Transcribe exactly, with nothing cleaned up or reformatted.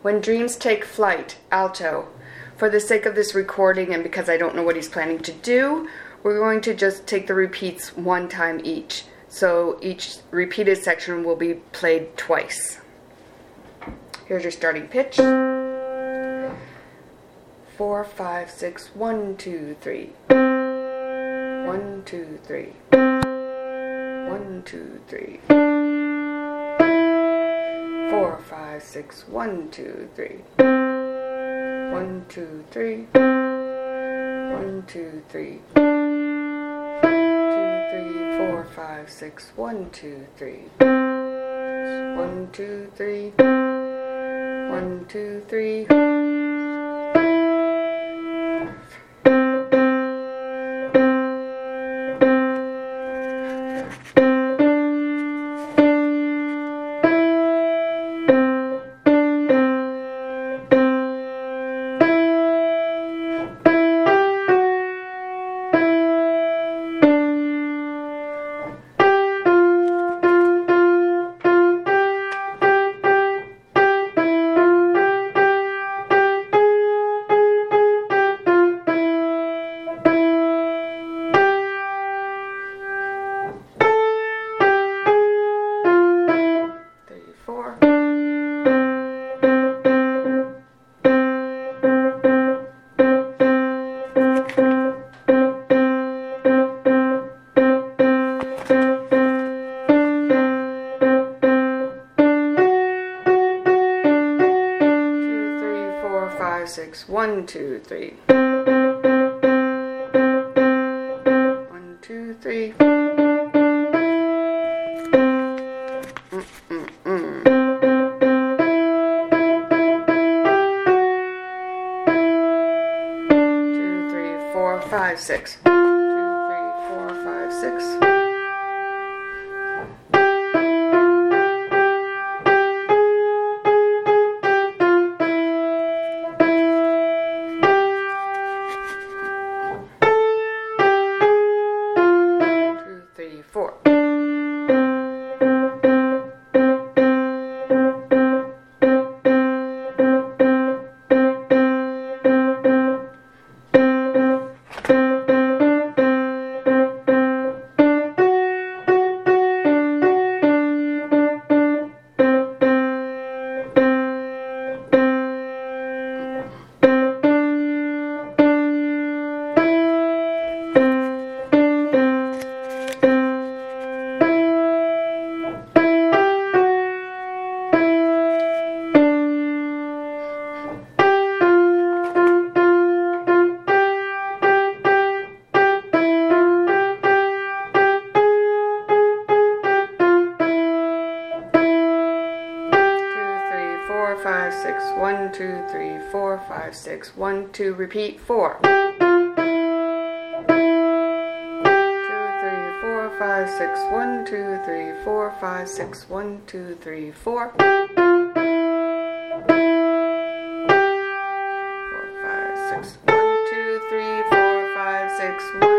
When Dreams Take Flight, alto. For the sake of this recording and because I don't know what he's planning to do, we're going to just take the repeats one time each. So each repeated section will be played twice. Here's your starting pitch. Four, five, six, one, two, three. One, two, three. One, two, three. Four, five, six, one, two, three. One, two, three. One, two, three. Two, three, four, five, six, one, two, three. One, two, three. One, two, three. Six, one, two, three. One, two, three. Mm-mm-mm. Two, three, four, five, six. Two, three, four, five, six. Four. Four, five, six, one, two, three, four, five, six, one, two, repeat, four. Two, three, four, five, six, one, two, three, four, five, six, one, two, three, four. Four, five, six, one, two, three, four, five, six, one.